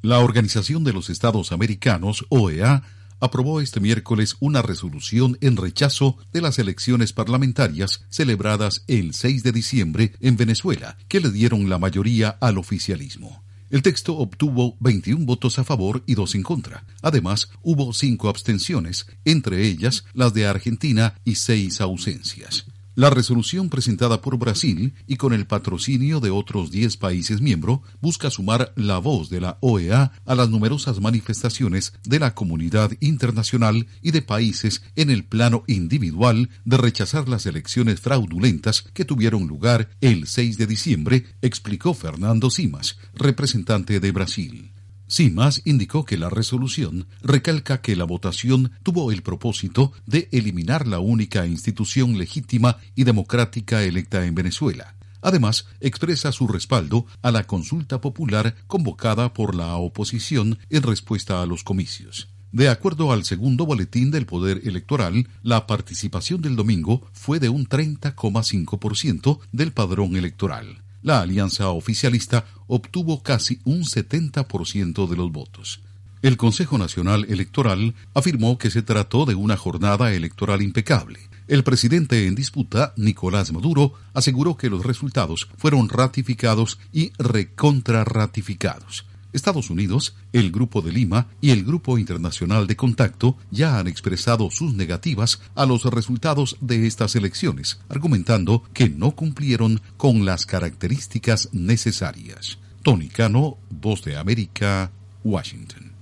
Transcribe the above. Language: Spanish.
La Organización de los Estados Americanos, OEA, aprobó este miércoles una resolución en rechazo de las elecciones parlamentarias celebradas el 6 de diciembre en Venezuela, que le dieron la mayoría al oficialismo. El texto obtuvo 21 votos a favor y 2 en contra. Además, hubo 5 abstenciones, entre ellas las de Argentina, y 6 ausencias. La resolución presentada por Brasil y con el patrocinio de otros 10 países miembros busca sumar la voz de la OEA a las numerosas manifestaciones de la comunidad internacional y de países en el plano individual de rechazar las elecciones fraudulentas que tuvieron lugar el 6 de diciembre, explicó Fernando Simas, representante de Brasil. Simas indicó que la resolución recalca que la votación tuvo el propósito de eliminar la única institución legítima y democrática electa en Venezuela. Además, expresa su respaldo a la consulta popular convocada por la oposición en respuesta a los comicios. De acuerdo al segundo boletín del Poder Electoral, la participación del domingo fue de un 30,5% del padrón electoral. La alianza oficialista obtuvo casi un 70% de los votos. El Consejo Nacional Electoral afirmó que se trató de una jornada electoral impecable. El presidente en disputa, Nicolás Maduro, aseguró que los resultados fueron ratificados y recontrarratificados. Estados Unidos, el Grupo de Lima y el Grupo Internacional de Contacto ya han expresado sus negativas a los resultados de estas elecciones, argumentando que no cumplieron con las características necesarias. Tony Cano, Voz de América, Washington.